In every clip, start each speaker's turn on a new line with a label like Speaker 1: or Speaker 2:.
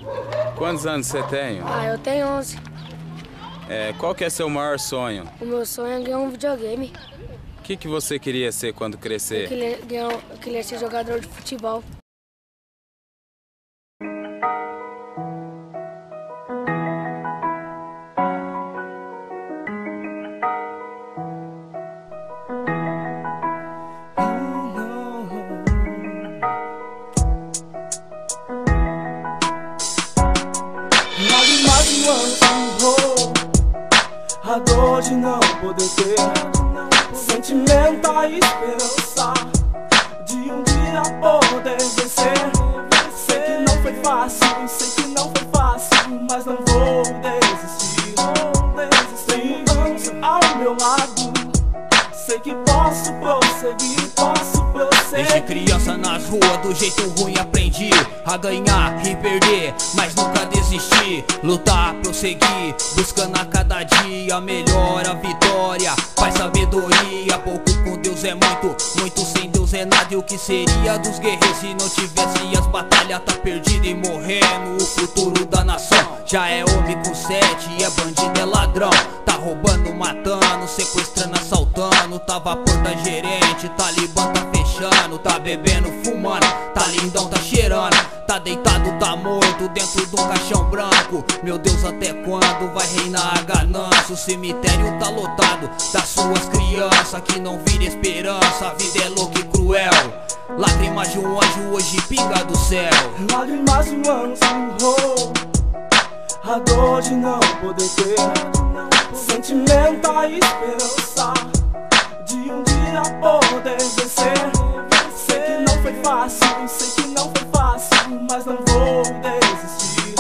Speaker 1: Quantos anos você tem?
Speaker 2: Eu tenho 11.
Speaker 1: Qual que é seu maior sonho?
Speaker 2: O meu sonho é ganhar um videogame.
Speaker 1: O que você queria ser quando crescer?
Speaker 2: Eu queria ser jogador de futebol.
Speaker 3: Lágrimas no anjo, a dor de não poder ter sentimento, a esperança de um dia poder vencer. Sei que não foi fácil, sei que não foi fácil, mas não vou desistir. Tem anos ao meu lado, sei que posso prosseguir, posso prosseguir.
Speaker 4: Desde criança nas ruas do jeito ruim aprendi a ganhar e perder, mas nunca desistir. Lutar, prosseguir, buscando a cada dia melhor a vitória. Paz, sabedoria, pouco com Deus é muito, muito sem Deus é nada. E o que seria dos guerreiros se não tivesse as batalhas? Tá perdido e morrendo, o futuro da nação. Já é homem com sete, é bandido, é ladrão. Tá roubando, matando, sequestrando, assaltando. Tava porta gerente, talibã tá fechando. Tá bebendo, fumando, tá lindão, tá cheirando. Tá deitado, tá morto dentro de um caixão branco. Meu Deus, até quando vai reinar a ganância? O cemitério tá lotado das suas crianças que não vira esperança. A vida é louca e cruel, lágrimas de um anjo hoje pinga do céu.
Speaker 3: Lágrimas de um anjo, a dor de não poder ter sentimento, a esperança de um dia poder vencer. Sei que não foi fácil, sei que não foi fácil, mas não vou desistir.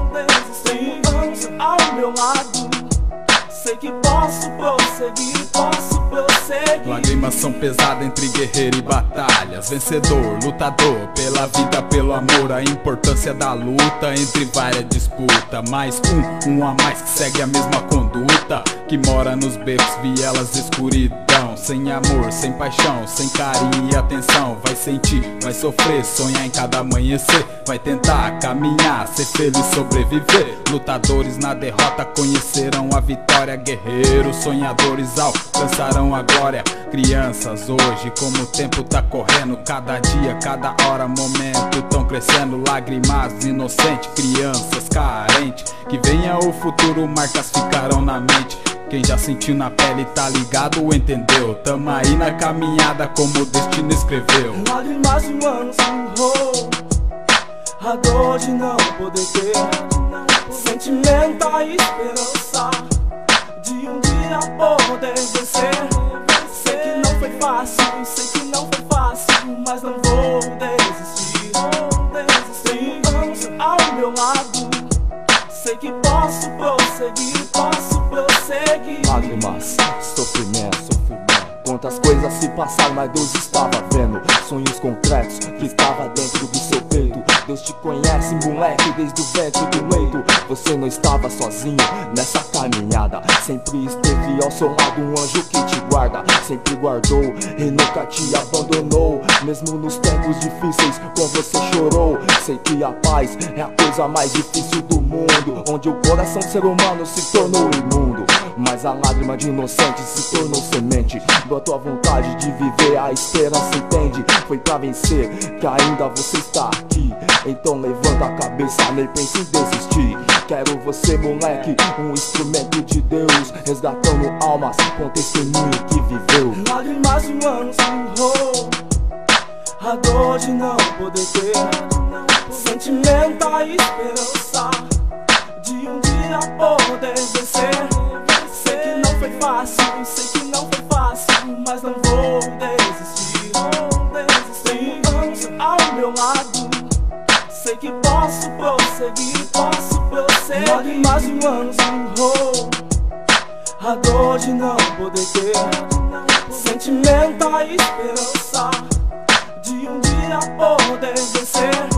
Speaker 3: Tem anos ao meu lado, sei que posso prosseguir, posso prosseguir.
Speaker 1: Lágrimas são pesadas entre guerreiro e batalhas. Vencedor, lutador, pela vida, pelo amor. A importância da luta entre várias disputas. Mais um a mais que segue a mesma conduta, que mora nos becos, vielas, escuridão. Sem amor, sem paixão, sem carinho e atenção. Vai sentir, vai sofrer, sonhar em cada amanhecer. Vai tentar caminhar, ser feliz, sobreviver. Lutadores na derrota conhecerão a vitória. Guerreiros, sonhadores alcançarão a glória. Crianças hoje, como o tempo tá correndo, cada dia, cada hora, momento tão crescendo. Lágrimas inocentes, crianças carentes. Que venha o futuro, marcas ficarão na mente. Quem já sentiu na pele tá ligado, entendeu? Tamo aí na caminhada como o destino escreveu.
Speaker 3: Lágrimas de um anjo, a dor de não poder ter sentimento, a esperança de um dia poder vencer. Sei que não foi fácil, sei que não foi fácil, mas não vou desistir. Tem anos ao meu lado, sei que posso prosseguir, posso prosseguir.
Speaker 5: Lágrimas, sofrimento, quantas coisas se passaram, mas Deus estava vendo. Sonhos concretos que estava dentro do seu peito. Deus te conhece, moleque, desde o ventre do leito. Você não estava sozinho nessa caminhada. Sempre esteve ao seu lado um anjo que te guarda. Sempre guardou e nunca te abandonou. Mesmo nos tempos difíceis, com você chorou. Sei que a paz é a coisa mais difícil do mundo, onde o coração do ser humano se tornou imundo. Mas a lágrima de inocente se tornou semente. Brotou a vontade de viver, a esperança entende. Foi pra vencer que ainda você está aqui. Então levanta a cabeça, nem pense em desistir. Quero você, moleque, um instrumento de Deus, resgatando almas com testemunho que viveu.
Speaker 3: Lágrimas de um anjo, a dor de não poder ter sentimento, a esperança de um dia poder vencer. Sei que não foi fácil, sei que não foi fácil, mas não vou desistir. Tem anos ao meu lado, sei que posso prosseguir, posso prosseguir. Lágrimas de um anjo, a dor de não poder ter sentimento, a esperança de um dia poder vencer.